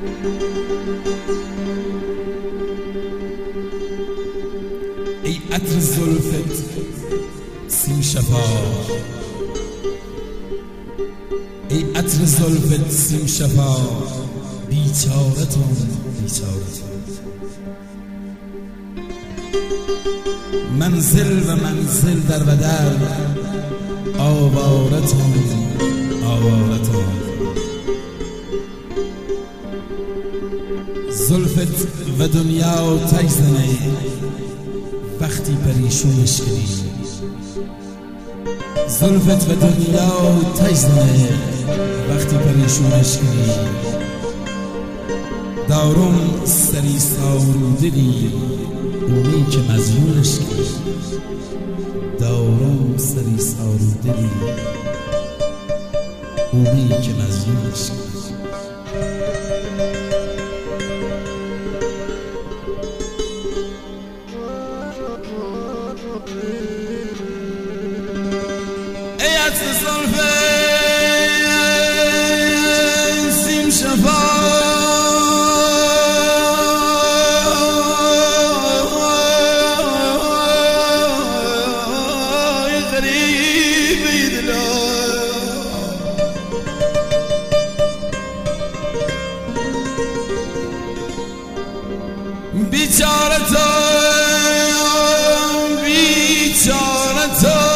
ای عطر زلفت سیم شفا، ای عطر زلفت سیم شفا، بیچارتون بیچارتون. منزل و منزل در بدر، آوارتون آوارتون. زلفت و دنیا تجزنه وقتی پریشونش کنی، زلفت و دنیا تجزنه وقتی پریشونش کنی. دارم سری سارو دلی اونی که مزیونش کنی، دارم سری سارو دلی اونی که مزیونش کنی. ای عطر زلفت سیم شفا، ای غریبی دلا، بیچارتم بیچارتم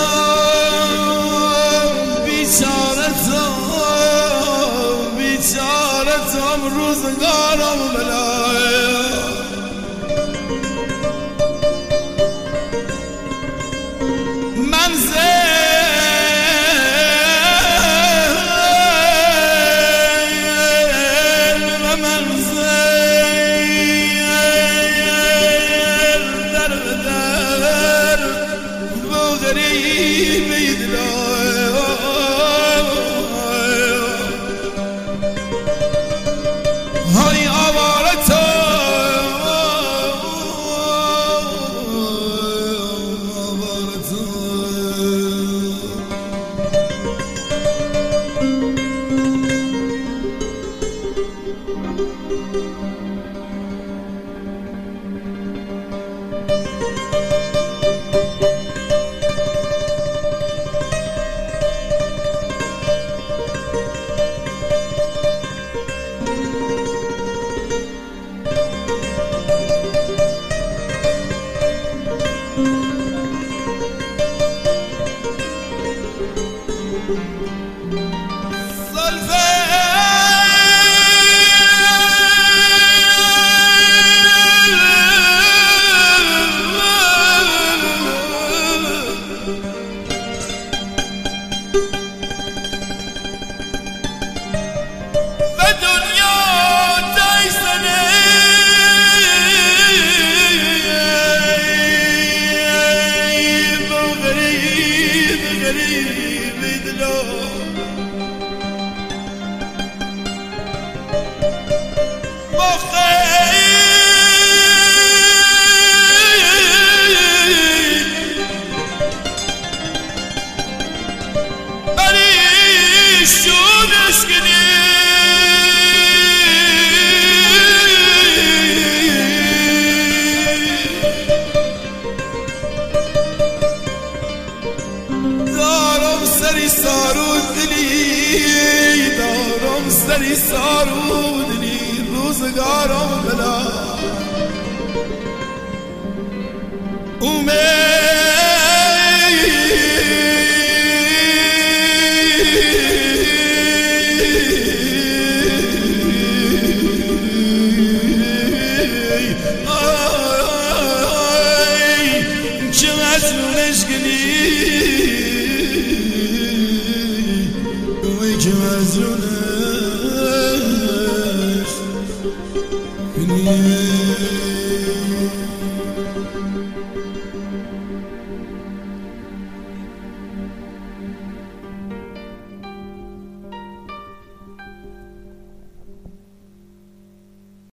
بیچارتم روزگارم بلای. منزل و منزل در بدر با غریبی دلای. های دارم سری سارو دلی روزگارم بلا.